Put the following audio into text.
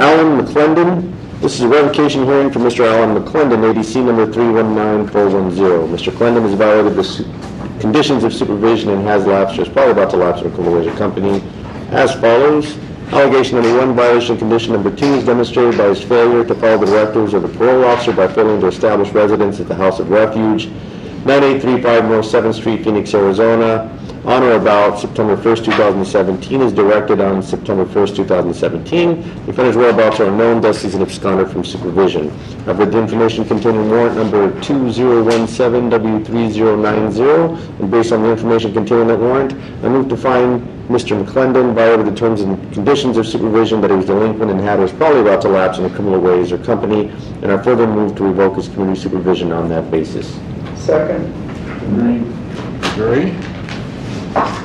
Alan McClendon. This is a revocation hearing for Mr. Alan McClendon, ADC number 319410. Mr. Clendon has violated the conditions of supervision and has lapsed or is probably about to lapse in a company as follows. Allegation number 1, violation of condition number 2 is demonstrated by his failure to follow the directives of the parole officer by failing to establish residence at the House of Refuge, 9835 North 7th Street, Phoenix, Arizona, on or about September 1st, 2017, is directed on September 1st, 2017. The offender's whereabouts are unknown, thus he's an absconder from supervision. I've read the information contained in warrant number 2017W3090, and based on the information contained in that warrant, I move to find Mr. McClendon violated the terms and conditions of supervision, that he was delinquent and had or was probably about to lapse in a criminal ways or company, and I further move to revoke his community supervision on that basis. Second. Jerry?